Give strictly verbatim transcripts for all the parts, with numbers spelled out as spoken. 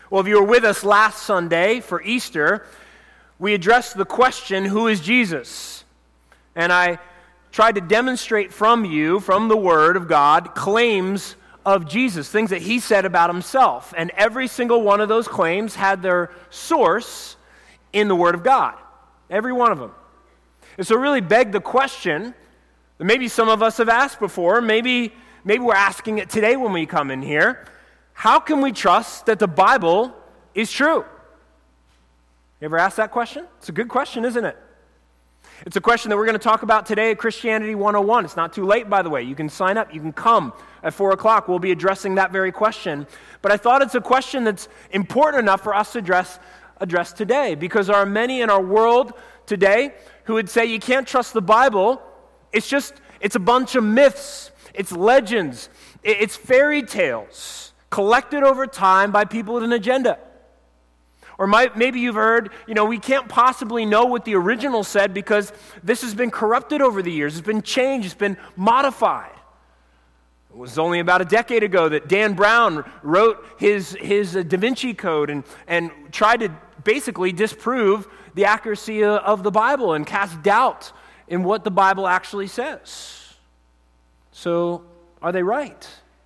Well, if you were with us last Sunday for Easter, we addressed the question, who is Jesus? And I tried to demonstrate from you, from the Word of God, claims of Jesus, things that he said about himself. And every single one of those claims had their source in the Word of God. Every one of them. And so it really begged the question that maybe some of us have asked before, maybe, maybe we're asking it today when we come in here. How can we trust that the Bible is true? You ever asked that question? It's a good question, isn't it? It's a question that we're going to talk about today at Christianity one oh one. It's not too late, by the way. You can sign up. You can come at four o'clock. We'll be addressing that very question. But I thought it's a question that's important enough for us to address, address today, because there are many in our world today who would say you can't trust the Bible. It's just, it's a bunch of myths. It's legends. It's fairy tales collected over time by people with an agenda. Or might, maybe you've heard, you know, we can't possibly know what the original said because this has been corrupted over the years. It's been changed. It's been modified. It was only about a decade ago that Dan Brown wrote his, his Da Vinci Code and, and tried to basically disprove the accuracy of the Bible and cast doubt in what the Bible actually says. So, are they right?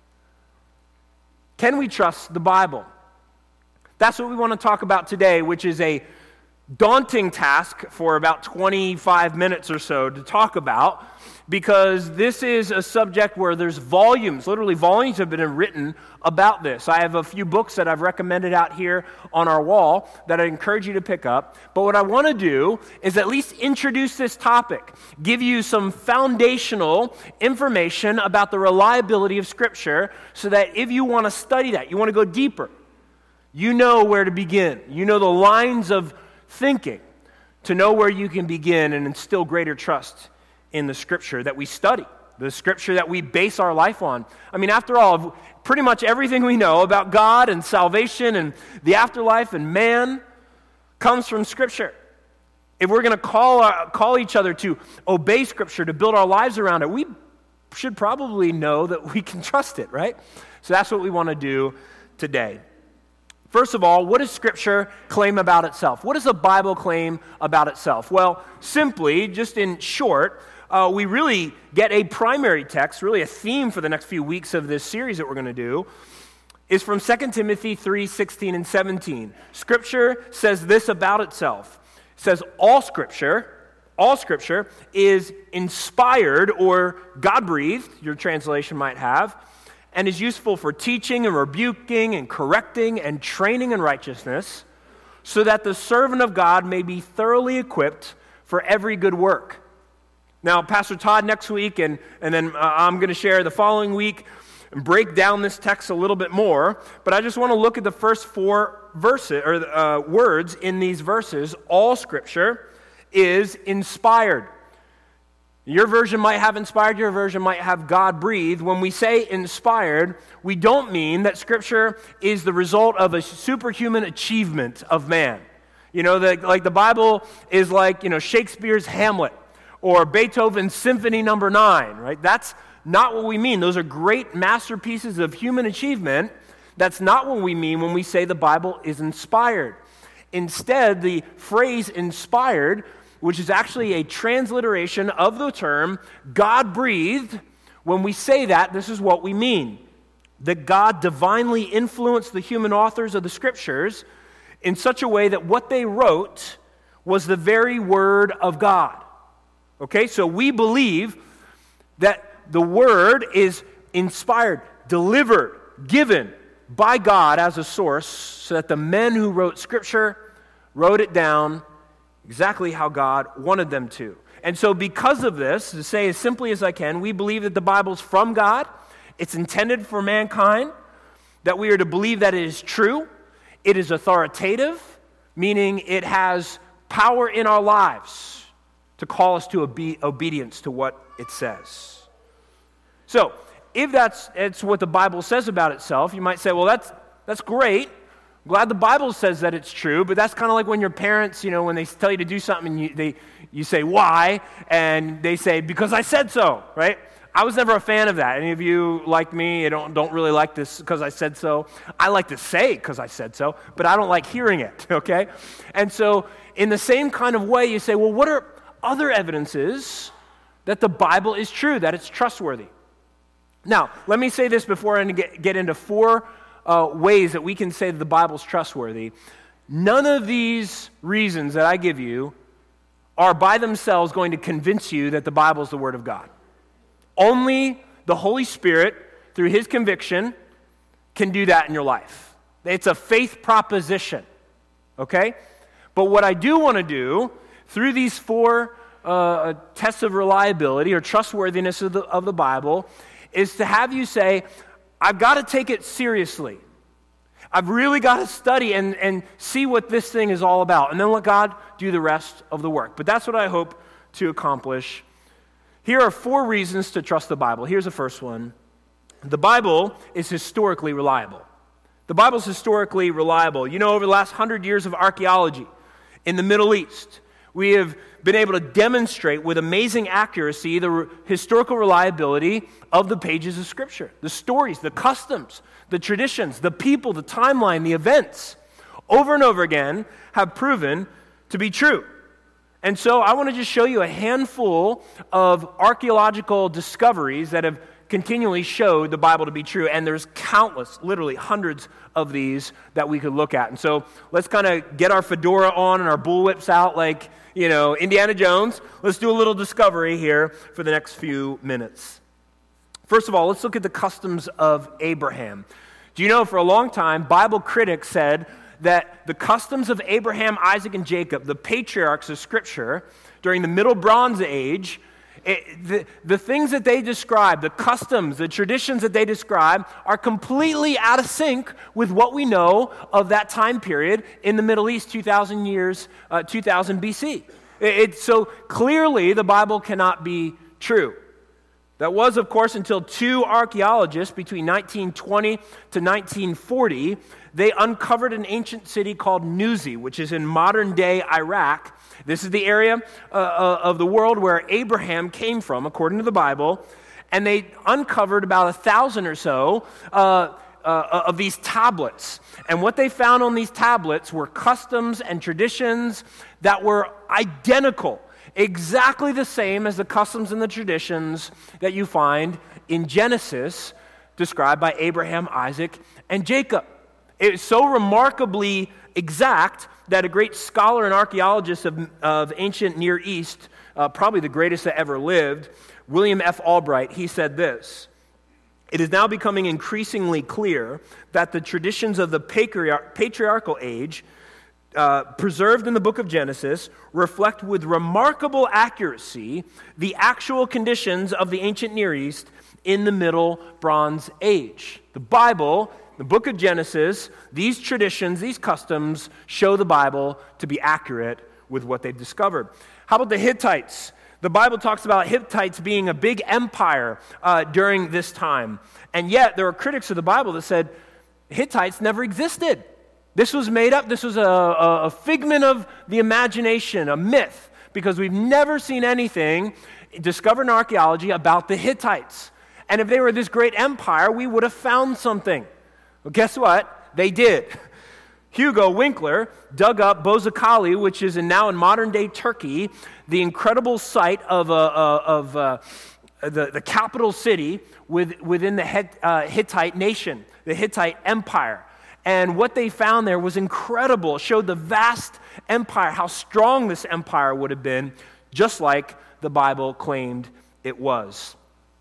Can we trust the Bible? That's what we want to talk about today, which is a daunting task for about twenty-five minutes or so to talk about, because this is a subject where there's volumes, literally volumes have been written about this. I have a few books that I've recommended out here on our wall that I encourage you to pick up. But what I want to do is at least introduce this topic, give you some foundational information about the reliability of Scripture, so that if you want to study that, you want to go deeper, you know where to begin. You know the lines of thinking to know where you can begin and instill greater trust in the Scripture that we study, the Scripture that we base our life on. I mean, after all, pretty much everything we know about God and salvation and the afterlife and man comes from Scripture. If we're going to call our, call each other to obey Scripture, to build our lives around it, we should probably know that we can trust it, right? So that's what we want to do today. First of all, what does Scripture claim about itself? What does the Bible claim about itself? Well, simply, just in short, uh, we really get a primary text, really a theme for the next few weeks of this series that we're going to do, is from Second Timothy three, sixteen and seventeen. Scripture says this about itself. It says, all Scripture, all Scripture is inspired or God-breathed, your translation might have, and is useful for teaching and rebuking and correcting and training in righteousness, so that the servant of God may be thoroughly equipped for every good work. Now, Pastor Todd next week, and, and then uh, I'm going to share the following week and break down this text a little bit more, but I just want to look at the first four verses or uh, words in these verses. All Scripture is inspired. Your version might have inspired, your version might have God-breathed. When we say inspired, we don't mean that Scripture is the result of a superhuman achievement of man. You know, the, like the Bible is like, you know, Shakespeare's Hamlet or Beethoven's Symphony Number Nine, right? That's not what we mean. Those are great masterpieces of human achievement. That's not what we mean when we say the Bible is inspired. Instead, the phrase inspired, which is actually a transliteration of the term God-breathed, when we say that, this is what we mean. That God divinely influenced the human authors of the Scriptures in such a way that what they wrote was the very Word of God. Okay, so we believe that the Word is inspired, delivered, given by God as a source, so that the men who wrote Scripture wrote it down exactly how God wanted them to. And so because of this, to say as simply as I can, we believe that the Bible's from God, it's intended for mankind, that we are to believe that it is true, it is authoritative, meaning it has power in our lives to call us to obe- obedience to what it says. So, if that's, that's what the Bible says about itself, you might say, well, that's that's great. I'm glad the Bible says that it's true, but that's kind of like when your parents, you know, when they tell you to do something, and you, they, you say, why? And they say, because I said so, right? I was never a fan of that. Any of you like me, don't, don't really like this because I said so. I like to say it because I said so, but I don't like hearing it, okay? And so in the same kind of way, you say, well, what are other evidences that the Bible is true, that it's trustworthy? Now, let me say this before I get, get into four uh, ways that we can say that the Bible's trustworthy. None of these reasons that I give you are by themselves going to convince you that the Bible is the Word of God. Only the Holy Spirit, through His conviction, can do that in your life. It's a faith proposition, okay? But what I do want to do, through these four uh, tests of reliability or trustworthiness of the, of the Bible, is to have you say, I've got to take it seriously. I've really got to study and, and see what this thing is all about, and then let God do the rest of the work. But that's what I hope to accomplish. Here are four reasons to trust the Bible. Here's the first one. The Bible is historically reliable. The Bible is historically reliable. You know, over the last hundred years of archaeology in the Middle East, we have been able to demonstrate with amazing accuracy the re- historical reliability of the pages of Scripture. The stories, the customs, the traditions, the people, the timeline, the events, over and over again have proven to be true. And so I want to just show you a handful of archaeological discoveries that have continually showed the Bible to be true. And there's countless, literally hundreds of these that we could look at. And so let's kind of get our fedora on and our bullwhips out like, you know, Indiana Jones. Let's do a little discovery here for the next few minutes. First of all, let's look at the customs of Abraham. Do you know, for a long time, Bible critics said that the customs of Abraham, Isaac, and Jacob, the patriarchs of Scripture, during the Middle Bronze Age, it, the, the things that they describe, the customs, the traditions that they describe, are completely out of sync with what we know of that time period in the Middle East, two thousand years, uh, two thousand B C. It, it, so clearly, the Bible cannot be true. That was, of course, until two archaeologists between nineteen twenty to nineteen forty, they uncovered an ancient city called Nuzi, which is in modern-day Iraq. This is the area uh, of the world where Abraham came from, according to the Bible, and they uncovered about a thousand or so uh, uh, of these tablets. And what they found on these tablets were customs and traditions that were identical, exactly the same as the customs and the traditions that you find in Genesis, described by Abraham, Isaac, and Jacob. It's so remarkably exact that a great scholar and archaeologist of, of ancient Near East, uh, probably the greatest that ever lived, William F. Albright, he said this: "It is now becoming increasingly clear that the traditions of the patriarch- patriarchal age Uh, preserved in the book of Genesis reflect with remarkable accuracy the actual conditions of the ancient Near East in the Middle Bronze Age." The Bible, the book of Genesis, these traditions, these customs show the Bible to be accurate with what they've discovered. How about the Hittites? The Bible talks about Hittites being a big empire uh, during this time. And yet there are critics of the Bible that said Hittites never existed. This was made up. This was a, a, a figment of the imagination, a myth, because we've never seen anything discovered in archaeology about the Hittites. And if they were this great empire, we would have found something. Well, guess what? They did. Hugo Winkler dug up Bozacali, which is in, now in modern-day Turkey, the incredible site of, uh, uh, of uh, the, the capital city with, within the Het, uh, Hittite nation, the Hittite Empire. And what they found there was incredible. It showed the vast empire, how strong this empire would have been, just like the Bible claimed it was.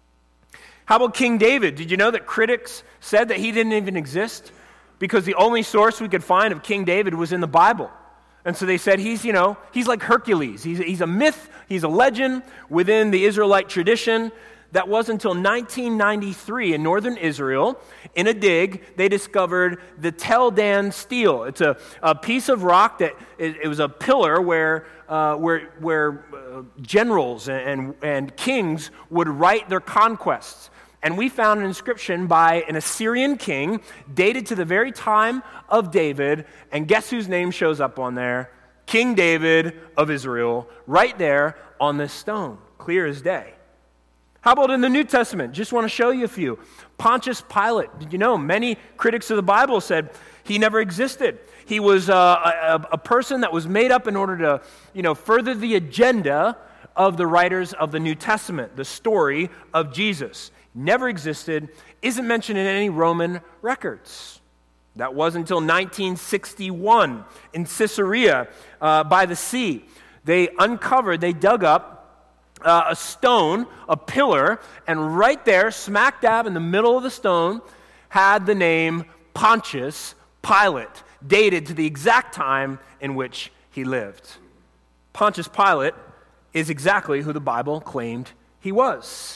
How about King David? Did you know that critics said that he didn't even exist? Because the only source we could find of King David was in the Bible. And so they said he's, you know, he's like Hercules. He's, he's a myth, he's a legend within the Israelite tradition. That was until nineteen ninety-three in northern Israel. In a dig, they discovered the Tel Dan stele. It's a, a piece of rock that it, it was a pillar where uh, where where uh, generals and and kings would write their conquests. And we found an inscription by an Assyrian king dated to the very time of David. And guess whose name shows up on there? King David of Israel, right there on this stone, clear as day. How about in the New Testament? Just want to show you a few. Pontius Pilate. Did you know many critics of the Bible said he never existed? He was uh, a, a person that was made up in order to, you know, further the agenda of the writers of the New Testament, the story of Jesus. Never existed, isn't mentioned in any Roman records. That was until nineteen sixty-one in Caesarea uh, by the sea. They uncovered, they dug up uh, a stone, a pillar, and right there, smack dab in the middle of the stone, had the name Pontius Pilate, dated to the exact time in which he lived. Pontius Pilate is exactly who the Bible claimed he was.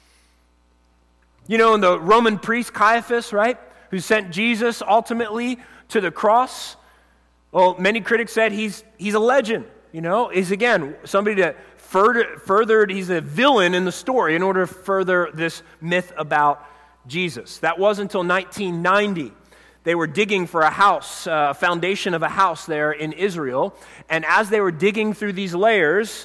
You know, and the Roman priest Caiaphas, right, who sent Jesus ultimately to the cross, well, many critics said he's he's a legend, you know, is again somebody that further, furthered, he's a villain in the story in order to further this myth about Jesus. That was until nineteen ninety. They were digging for a house, a uh, foundation of a house there in Israel, and as they were digging through these layers,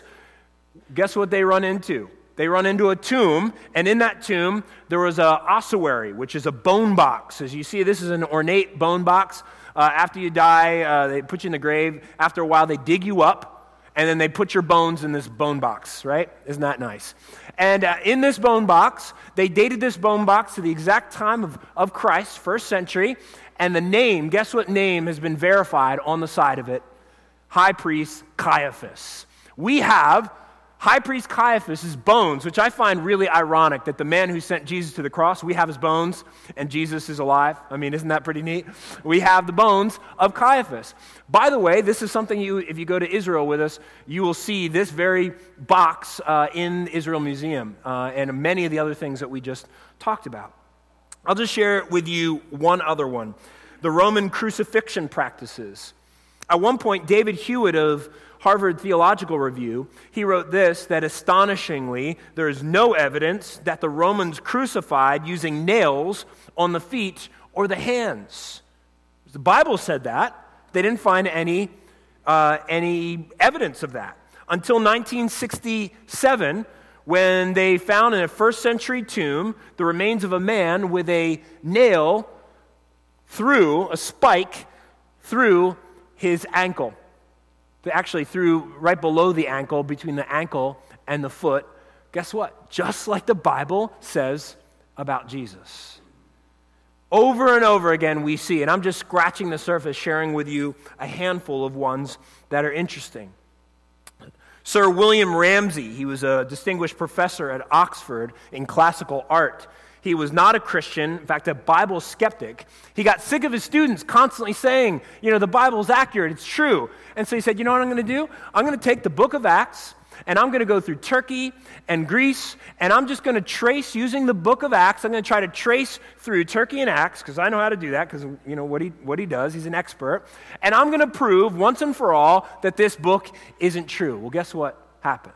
guess what they run into? They run into a tomb, and in that tomb, there was a ossuary, which is a bone box. As you see, this is an ornate bone box. Uh, after you die, uh, they put you in the grave. After a while, they dig you up, and then they put your bones in this bone box, right? Isn't that nice? And uh, in this bone box, they dated this bone box to the exact time of, of Christ, first century, and the name, guess what name has been verified on the side of it? High Priest Caiaphas. We have High Priest Caiaphas' bones, which I find really ironic that the man who sent Jesus to the cross, we have his bones, and Jesus is alive. I mean, isn't that pretty neat? We have the bones of Caiaphas. By the way, this is something you, if you go to Israel with us, you will see this very box uh, in the Israel Museum uh, and many of the other things that we just talked about. I'll just share with you one other one, the Roman crucifixion practices. At one point, David Hewitt of Harvard Theological Review, he wrote this, that astonishingly, there is no evidence that the Romans crucified using nails on the feet or the hands. The Bible said that. They didn't find any, uh, any evidence of that. Until nineteen sixty-seven, when they found in a first century tomb the remains of a man with a nail through, a spike through his ankle. Actually through right below the ankle, between the ankle and the foot. Guess what? Just like the Bible says about Jesus. Over and over again we see, and I'm just scratching the surface, sharing with you a handful of ones that are interesting. Sir William Ramsay, he was a distinguished professor at Oxford in classical art. He was not a Christian, in fact, a Bible skeptic. He got sick of his students constantly saying, you know, the Bible's accurate, it's true. And so he said, you know what I'm going to do? I'm going to take the book of Acts, and I'm going to go through Turkey and Greece, and I'm just going to trace, using the book of Acts, I'm going to try to trace through Turkey and Acts, because I know how to do that, because, you know, what he, what he does, he's an expert. And I'm going to prove once and for all that this book isn't true. Well, guess what happened?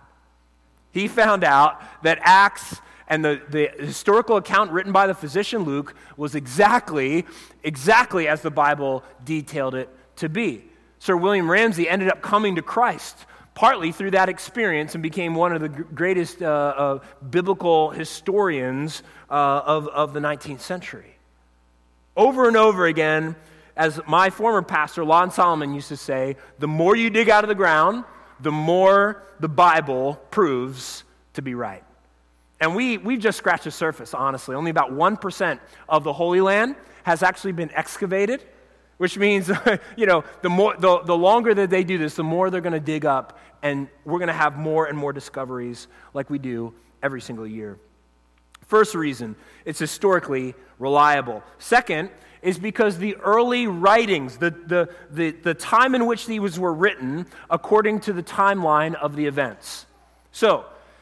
He found out that Acts and the, the historical account written by the physician Luke was exactly, exactly as the Bible detailed it to be. Sir William Ramsay ended up coming to Christ partly through that experience and became one of the greatest uh, uh, biblical historians uh, of, of the nineteenth century. Over and over again, as my former pastor, Lon Solomon, used to say, the more you dig out of the ground, the more the Bible proves to be right. And we, we've just scratched the surface, honestly. Only about one percent of the Holy Land has actually been excavated, which means, you know, the more the, the longer that they do this, the more they're going to dig up, and we're going to have more and more discoveries like we do every single year. First reason, it's historically reliable. Second is because the early writings, the, the, the, the time in which these were written, according to the timeline of the events. So,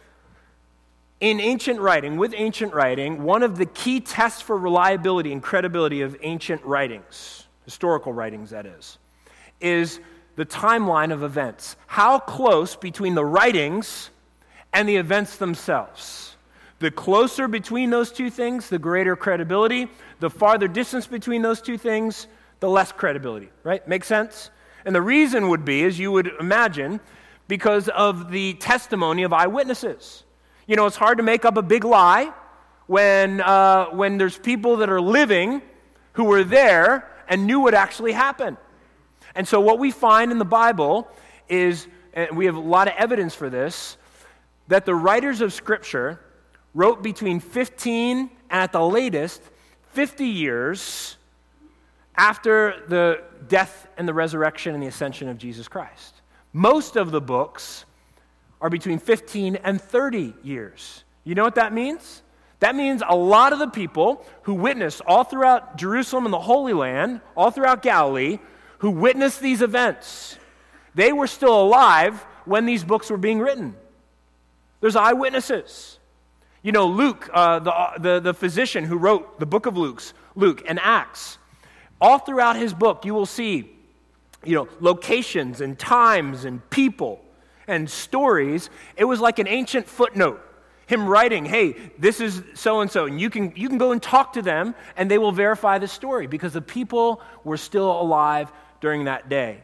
in ancient writing, with ancient writing, one of the key tests for reliability and credibility of ancient writings, historical writings that is, is the timeline of events. How close between the writings and the events themselves. The closer between those two things, the greater credibility. The farther distance between those two things, the less credibility, right? Make sense? And the reason would be, as you would imagine, because of the testimony of eyewitnesses. You know, it's hard to make up a big lie when, uh, when there's people that are living who were there and knew what actually happened. And so what we find in the Bible is, and we have a lot of evidence for this, that the writers of Scripture wrote between fifteen and at the latest fifty years after the death and the resurrection and the ascension of Jesus Christ. Most of the books are between fifteen and thirty years. You know what that means? That means a lot of the people who witnessed all throughout Jerusalem and the Holy Land, all throughout Galilee, who witnessed these events, they were still alive when these books were being written. There's eyewitnesses. You know, Luke, uh, the, the, the physician who wrote the book of Luke's, Luke and Acts, all throughout his book you will see, you know, locations and times and people and stories. It was like an ancient footnote. Him writing, hey, this is so-and-so, and you can you can go and talk to them, and they will verify the story, because the people were still alive during that day.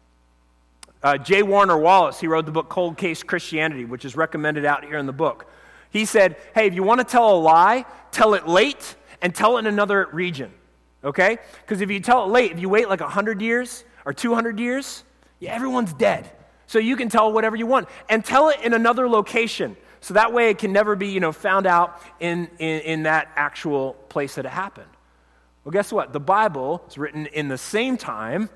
Uh, J. Warner Wallace, he wrote the book Cold Case Christianity, which is recommended out here in the book. He said, hey, if you want to tell a lie, tell it late and tell it in another region, okay? Because if you tell it late, if you wait like one hundred years or two hundred years, yeah, everyone's dead. So you can tell whatever you want. And tell it in another location. So that way it can never be, you know, found out in, in, in that actual place that it happened. Well, guess what? The Bible is written in the same time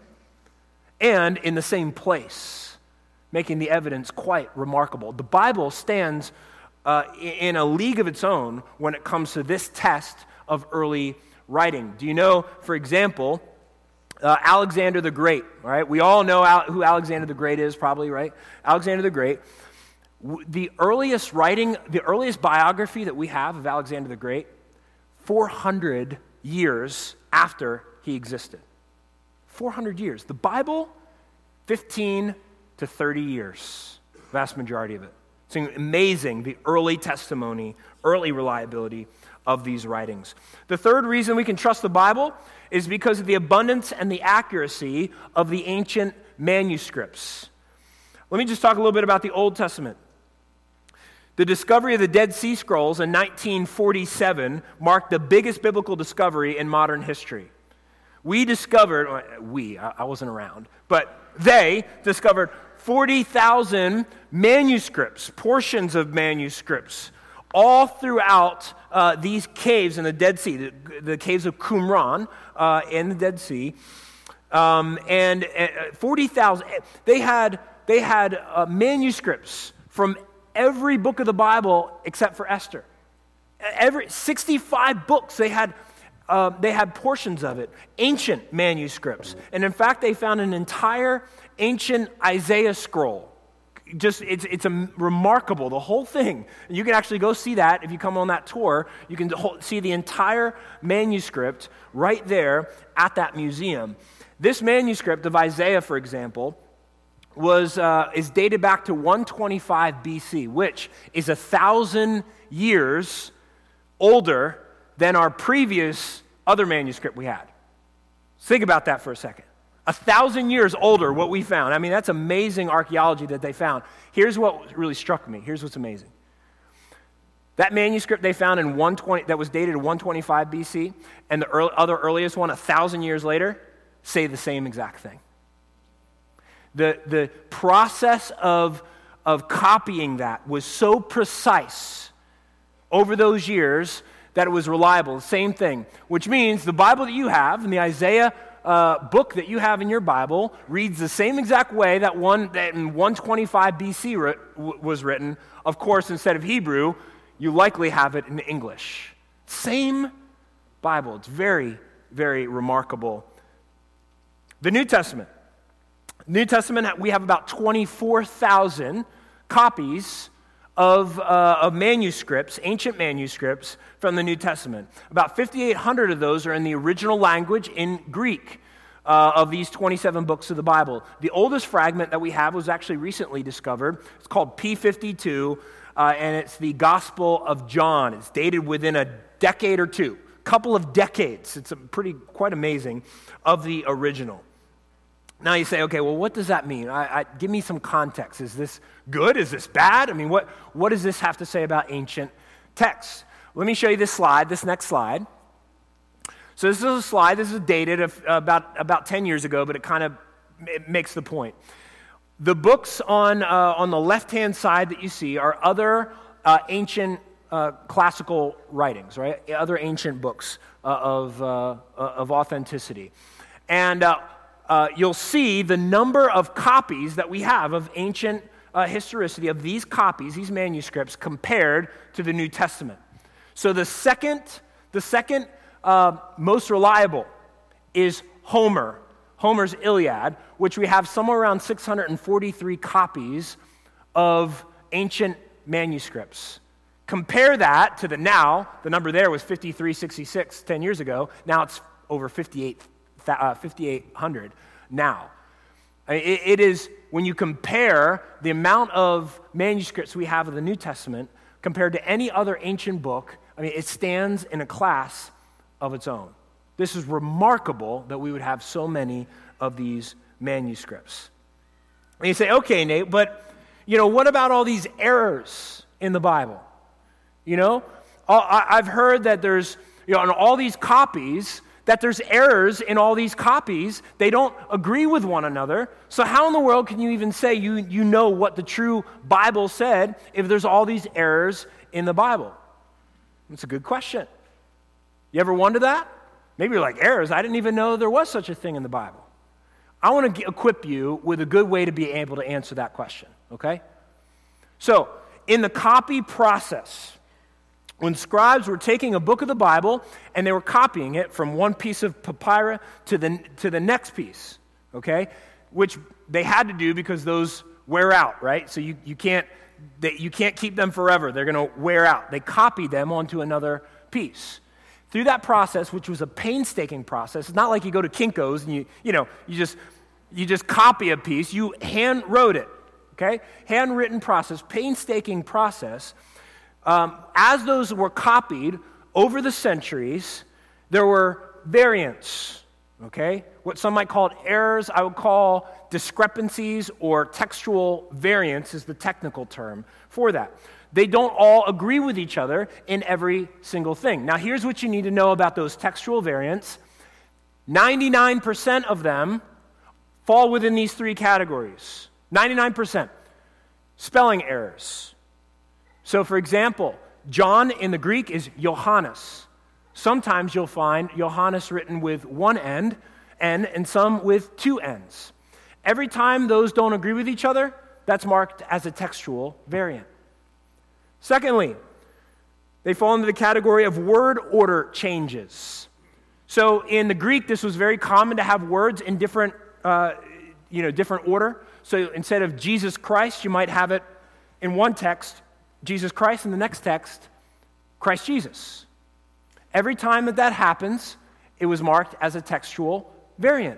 and in the same place, making the evidence quite remarkable. The Bible stands uh, in a league of its own when it comes to this test of early writing. Do you know, for example, uh, Alexander the Great, right? We all know Al- who Alexander the Great is, probably, right? Alexander the Great. The earliest writing, the earliest biography that we have of Alexander the Great, four hundred years after he existed. four hundred years. The Bible, fifteen to thirty years, vast majority of it. It's amazing, the early testimony, early reliability of these writings. The third reason we can trust the Bible is because of the abundance and the accuracy of the ancient manuscripts. Let me just talk a little bit about the Old Testament. The discovery of the Dead Sea Scrolls in nineteen forty-seven marked the biggest biblical discovery in modern history. We discovered, we, I wasn't around, but they discovered forty thousand manuscripts, portions of manuscripts, all throughout uh, these caves in the Dead Sea, the, the caves of Qumran uh, in the Dead Sea. Um, and uh, forty thousand, they had, they had uh, manuscripts from every book of the Bible except for Esther. Every sixty-five books, they had uh, they had portions of it, ancient manuscripts. And in fact, they found an entire ancient Isaiah scroll. Just it's it's a remarkable, the whole thing. You can actually go see that if you come on that tour. You can see the entire manuscript right there at that museum. This manuscript of Isaiah, for example, was uh, is dated back to one twenty-five B C, which is a thousand years older than our previous other manuscript we had. Think about that for a second. A thousand years older, what we found. I mean, that's amazing archaeology that they found. Here's what really struck me. Here's what's amazing. That manuscript they found in one twenty that was dated in one twenty-five B C, and the early, other earliest one, a thousand years later, say the same exact thing. The, the process of, of copying that was so precise over those years that it was reliable. The same thing, which means the Bible that you have and the Isaiah uh, book that you have in your Bible reads the same exact way that one that in one twenty-five B C writ, w- was written. Of course, instead of Hebrew, you likely have it in English. Same Bible. It's very, very remarkable. The New Testament. New Testament, we have about twenty-four thousand copies of, uh, of manuscripts, ancient manuscripts from the New Testament. About fifty-eight hundred of those are in the original language in Greek uh, of these twenty-seven books of the Bible. The oldest fragment that we have was actually recently discovered. It's called P fifty-two, uh, and it's the Gospel of John. It's dated within a decade or two, couple of decades. It's a pretty, quite amazing, of the original. Now you say, okay, well, what does that mean? I, I, give me some context. Is this good? Is this bad? I mean, what, what does this have to say about ancient texts? Let me show you this slide, this next slide. So this is a slide. This is dated of, about, about ten years ago, but it kind of it makes the point. The books on, uh, on the left-hand side that you see are other uh, ancient uh, classical writings, right? Other ancient books uh, of, uh, of authenticity. And uh, uh, you'll see the number of copies that we have of ancient uh, historicity, of these copies, these manuscripts, compared to the New Testament. So the second, the second uh, most reliable is Homer, Homer's Iliad, which we have somewhere around six hundred forty-three copies of ancient manuscripts. Compare that to the now, the number there was fifty-three sixty-six ten years ago. Now it's over fifty-eight hundred now. It, it is, when you compare the amount of manuscripts we have of the New Testament compared to any other ancient book, I mean, it stands in a class of its own. This is remarkable that we would have so many of these manuscripts. And you say, okay, Nate, but, you know, what about all these errors in the Bible? You know, I've heard that there's, you know, in all these copies, that there's errors in all these copies. They don't agree with one another. So how in the world can you even say you, you know what the true Bible said if there's all these errors in the Bible? That's a good question. You ever wonder that? Maybe you're like, errors? I didn't even know there was such a thing in the Bible. I want to equip you with a good way to be able to answer that question, okay? So, in the copy process, when scribes were taking a book of the Bible and they were copying it from one piece of papyrus to the, to the next piece, okay, which they had to do because those wear out, right? So you, you, can't, they, you can't keep them forever. They're going to wear out. They copied them onto another piece. Through that process, which was a painstaking process, it's not like you go to Kinko's and you, you know, you just, you just copy a piece. You hand wrote it, okay? Handwritten process, painstaking process. Um, as those were copied over the centuries, there were variants, okay? What some might call errors, I would call discrepancies, or textual variants is the technical term for that. They don't all agree with each other in every single thing. Now, here's what you need to know about those textual variants. ninety-nine percent of them fall within these three categories. ninety-nine percent. Spelling errors. So, for example, John in the Greek is Johannes. Sometimes you'll find Johannes written with one end, N, and some with two N's. Every time those don't agree with each other, that's marked as a textual variant. Secondly, they fall into the category of word order changes. So in the Greek, this was very common to have words in different, uh, you know, different order. So instead of Jesus Christ, you might have it in one text, Jesus Christ, in the next text, Christ Jesus. Every time that that happens, it was marked as a textual variant.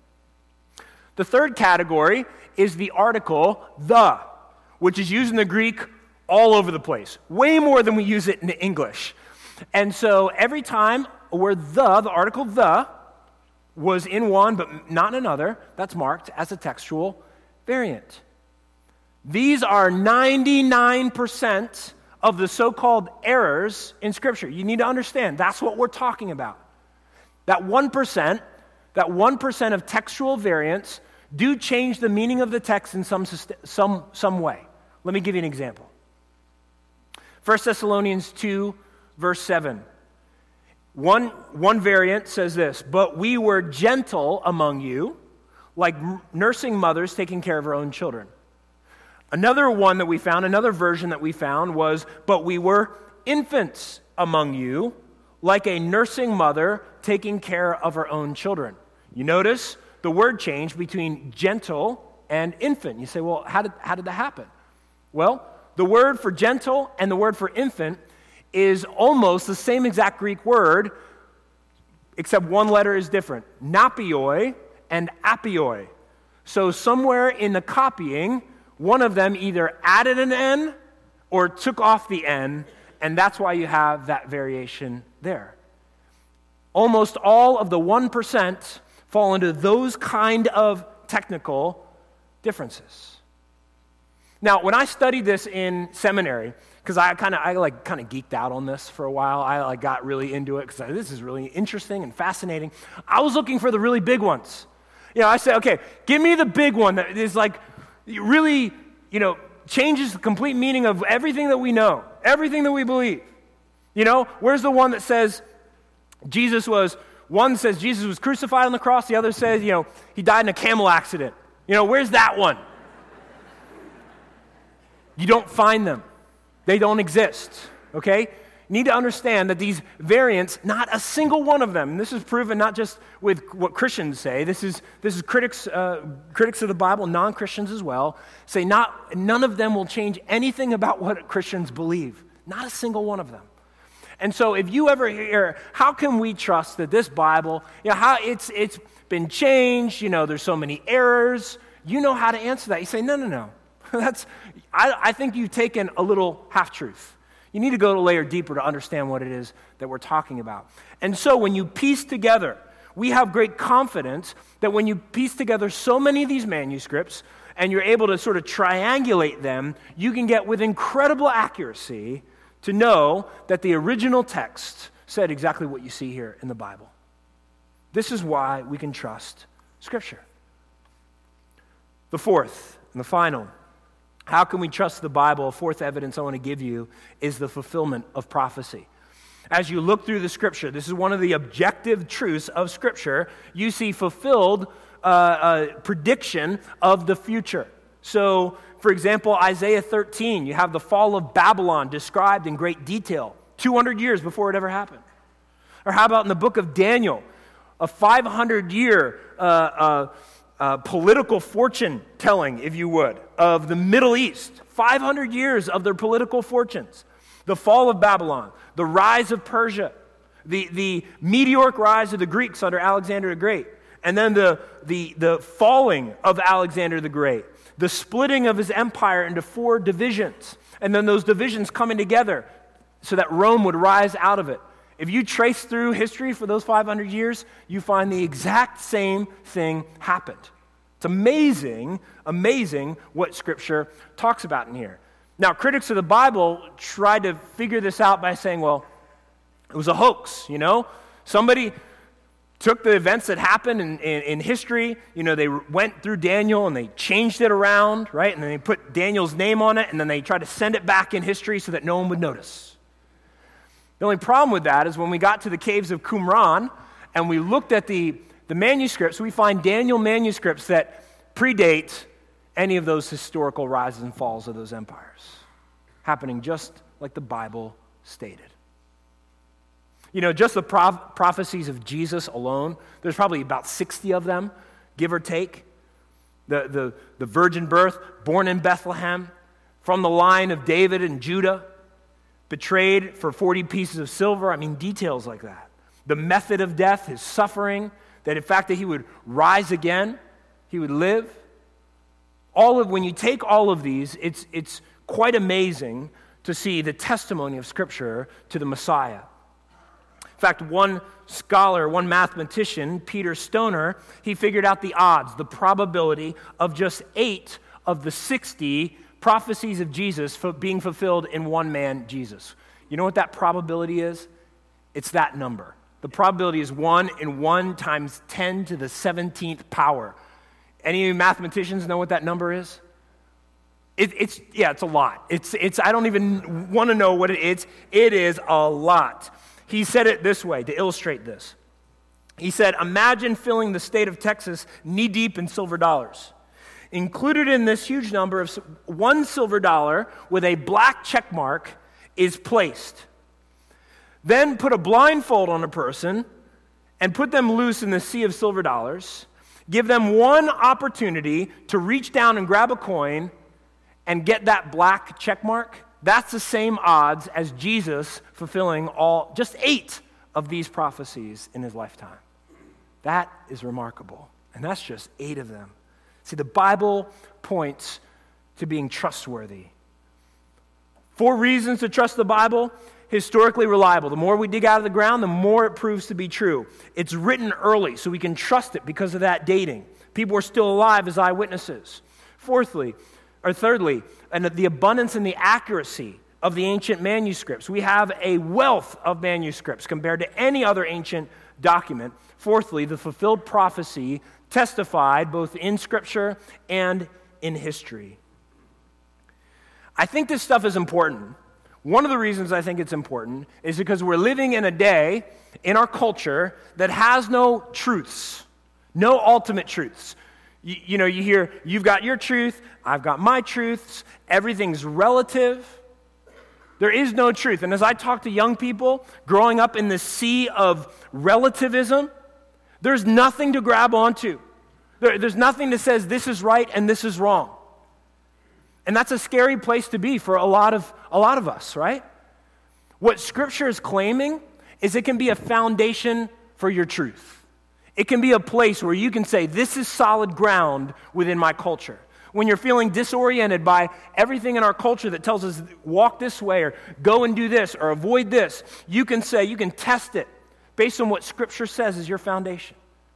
The third category is the article the, which is used in the Greek all over the place, way more than we use it in English. And so every time a word the, the article the, was in one but not in another, that's marked as a textual variant. These are ninety-nine percent of the so-called errors in Scripture. You need to understand, that's what we're talking about. That one percent, that one percent of textual variants do change the meaning of the text in some, some, some way. Let me give you an example. First Thessalonians two, verse seven. One, one variant says this, "But we were gentle among you, like nursing mothers taking care of her own children." Another one that we found, another version that we found was, "But we were infants among you, like a nursing mother taking care of her own children." You notice the word change between gentle and infant. You say, well, how did, how did that happen? Well, the word for gentle and the word for infant is almost the same exact Greek word, except one letter is different. Napioi and apioi. So somewhere in the copying, one of them either added an N or took off the N, and that's why you have that variation there. Almost all of the one percent fall into those kind of technical differences. Now, when I studied this in seminary, because I kind of I like kind of geeked out on this for a while, I like got really into it because this is really interesting and fascinating. I was looking for the really big ones. You know, I said, okay, give me the big one that is like really, you know, changes the complete meaning of everything that we know, everything that we believe. You know, where's the one that says Jesus was, one says Jesus was crucified on the cross, the other says, you know, he died in a camel accident. You know, where's that one? You don't find them. They don't exist, okay? You need to understand that these variants, not a single one of them, and this is proven not just with what Christians say, this is this is critics uh, critics of the Bible, non-Christians as well, say not none of them will change anything about what Christians believe. Not a single one of them. And so if you ever hear, how can we trust that this Bible, you know, how it's it's been changed, you know, there's so many errors, you know how to answer that. You say, no, no, no. That's, I, I think you've taken a little half-truth. You need to go a layer deeper to understand what it is that we're talking about. And so when you piece together, we have great confidence that when you piece together so many of these manuscripts and you're able to sort of triangulate them, you can get with incredible accuracy to know that the original text said exactly what you see here in the Bible. This is why we can trust Scripture. The fourth and the final, how can we trust the Bible? A fourth evidence I want to give you is the fulfillment of prophecy. As you look through the Scripture, this is one of the objective truths of Scripture. You see fulfilled uh, uh, prediction of the future. So, for example, Isaiah thirteen, you have the fall of Babylon described in great detail, two hundred years before it ever happened. Or how about in the book of Daniel, a five hundred year uh, uh, uh, political fortune telling, if you would, of the Middle East, five hundred years of their political fortunes. The fall of Babylon, the rise of Persia, the, the meteoric rise of the Greeks under Alexander the Great, and then the, the, the falling of Alexander the Great, the splitting of his empire into four divisions, and then those divisions coming together so that Rome would rise out of it. If you trace through history for those five hundred years, you find the exact same thing happened. It's amazing, amazing what Scripture talks about in here. Now, critics of the Bible tried to figure this out by saying, well, it was a hoax, you know? Somebody took the events that happened in, in, in history, you know, they went through Daniel and they changed it around, right? And then they put Daniel's name on it, and then they tried to send it back in history so that no one would notice. The only problem with that is when we got to the caves of Qumran and we looked at the, the manuscripts, we find Daniel manuscripts that predate any of those historical rises and falls of those empires, happening just like the Bible stated. You know, just the prof- prophecies of Jesus alone, there's probably about sixty of them, give or take. The, the, the virgin birth, born in Bethlehem, from the line of David and Judah, betrayed for forty pieces of silver. I mean, details like that. The method of death, his suffering, that in fact that he would rise again, he would live. All of, when you take all of these, it's, it's quite amazing to see the testimony of Scripture to the Messiah. In fact, one scholar, one mathematician, Peter Stoner, he figured out the odds, the probability of just eight of the sixty prophecies of Jesus being fulfilled in one man, Jesus. You know what that probability is? It's that number. The probability is one in one times ten to the seventeenth power. Any of you mathematicians know what that number is? It, it's, yeah, it's a lot. It's, it's. I don't even want to know what it is. It is a lot. He said it this way to illustrate this. He said, imagine filling the state of Texas knee-deep in silver dollars. Included in this huge number of one silver dollar with a black check mark is placed. Then put a blindfold on a person and put them loose in the sea of silver dollars. Give them one opportunity to reach down and grab a coin and get that black check mark. That's the same odds as Jesus fulfilling all, just eight of these prophecies in his lifetime. That is remarkable. And that's just eight of them. See, the Bible points to being trustworthy. Four reasons to trust the Bible. Historically reliable. The more we dig out of the ground, the more it proves to be true. It's written early, so we can trust it because of that dating. People were still alive as eyewitnesses. Fourthly, or thirdly, and the abundance and the accuracy of the ancient manuscripts. We have a wealth of manuscripts compared to any other ancient document. Fourthly, the fulfilled prophecy testified both in Scripture and in history. I think this stuff is important. One of the reasons I think it's important is because we're living in a day in our culture that has no truths, no ultimate truths. You, you know, you hear, you've got your truth, I've got my truths, everything's relative. There is no truth. And as I talk to young people growing up in the sea of relativism, there's nothing to grab onto. There, there's nothing that says this is right and this is wrong. And that's a scary place to be for a lot of a lot of us, right? What Scripture is claiming is it can be a foundation for your truth. It can be a place where you can say, this is solid ground within my culture. When you're feeling disoriented by everything in our culture that tells us walk this way or go and do this or avoid this, you can say, you can test it based on what Scripture says is your foundation.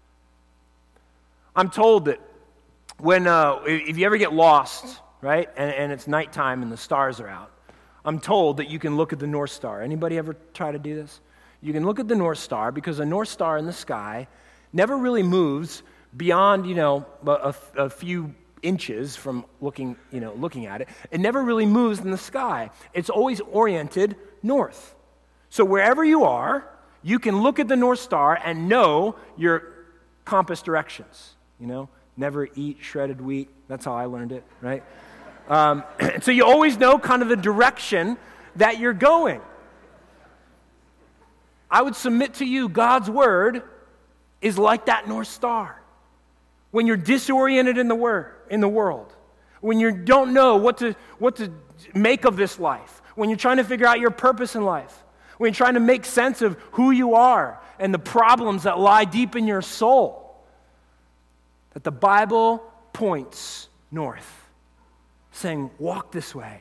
I'm told that when uh, if you ever get lost, right, and, and it's nighttime and the stars are out, I'm told that you can look at the North Star. Anybody ever try to do this? You can look at the North Star because a North Star in the sky never really moves beyond, you know, a, a few inches from looking, you know, looking at it. It never really moves in the sky. It's always oriented north. So wherever you are, you can look at the North Star and know your compass directions. You know, never eat shredded wheat. That's how I learned it, right? Um, so you always know kind of the direction that you're going. I would submit to you, God's Word is like that North Star. When you're disoriented in the word, in the world, when you don't know what to what to make of this life, when you're trying to figure out your purpose in life, when you're trying to make sense of who you are and the problems that lie deep in your soul, that the Bible points north, saying, walk this way.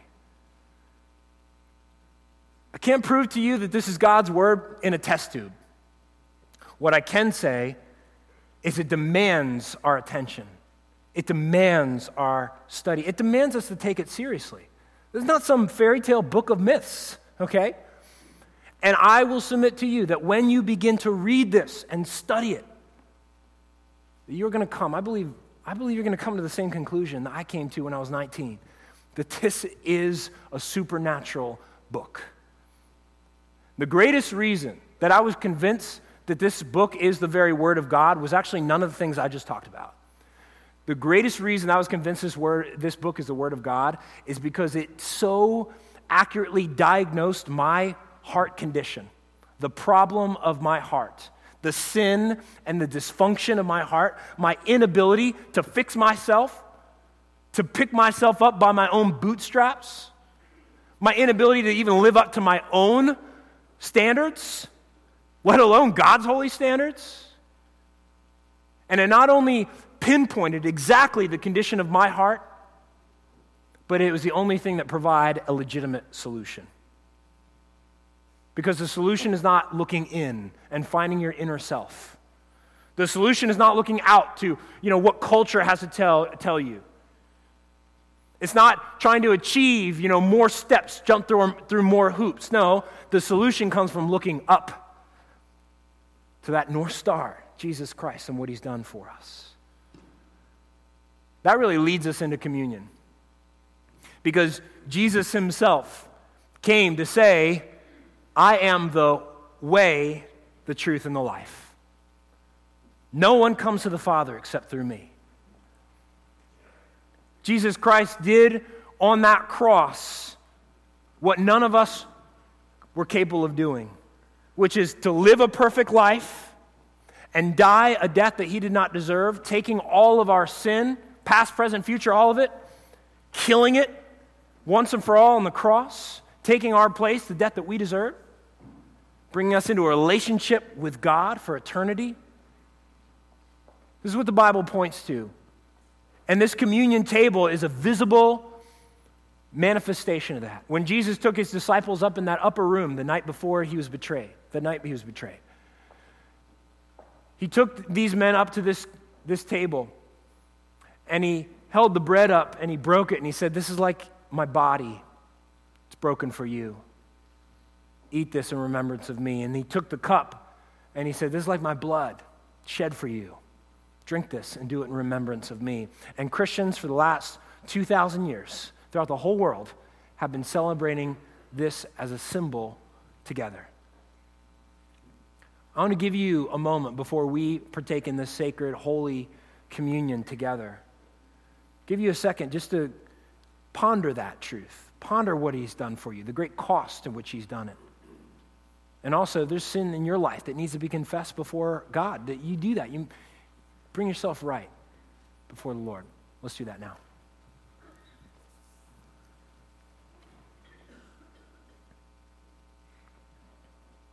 I can't prove to you that this is God's Word in a test tube. What I can say is it demands our attention. It demands our study. It demands us to take it seriously. This is not some fairy tale book of myths, okay? And I will submit to you that when you begin to read this and study it, you're going to come, I believe, I believe you're going to come to the same conclusion that I came to when I was nineteen, that this is a supernatural book. The greatest reason that I was convinced that this book is the very Word of God was actually none of the things I just talked about. The greatest reason I was convinced this word, this book is the Word of God is because it so accurately diagnosed my heart condition, the problem of my heart, the sin and the dysfunction of my heart, my inability to fix myself, to pick myself up by my own bootstraps, my inability to even live up to my own standards, let alone God's holy standards. And it not only pinpointed exactly the condition of my heart, but it was the only thing that provided a legitimate solution. Because the solution is not looking in and finding your inner self. The solution is not looking out to, you know, what culture has to tell, tell you. It's not trying to achieve, you know, more steps, jump through, through more hoops. No, the solution comes from looking up to that North Star, Jesus Christ, and what He's done for us. That really leads us into communion. Because Jesus Himself came to say, I am the way, the truth, and the life. No one comes to the Father except through me. Jesus Christ did on that cross what none of us were capable of doing, which is to live a perfect life and die a death that He did not deserve, taking all of our sin, past, present, future, all of it, killing it once and for all on the cross, taking our place, the death that we deserve, bringing us into a relationship with God for eternity. This is what the Bible points to. And this communion table is a visible manifestation of that. When Jesus took His disciples up in that upper room the night before He was betrayed, the night He was betrayed, He took these men up to this, this table, And he held the bread up and he broke it and he said, this is like my body. It's broken for you. Eat this in remembrance of me. And he took the cup and he said, this is like my blood shed for you. Drink this and do it in remembrance of me. And Christians for the last two thousand years, throughout the whole world, have been celebrating this as a symbol together. I want to give you a moment before we partake in this sacred, holy communion together. Give you a second just to ponder that truth. Ponder what he's done for you, the great cost in which he's done it. And also, there's sin in your life that needs to be confessed before God, that you do that. You bring yourself right before the Lord. Let's do that now.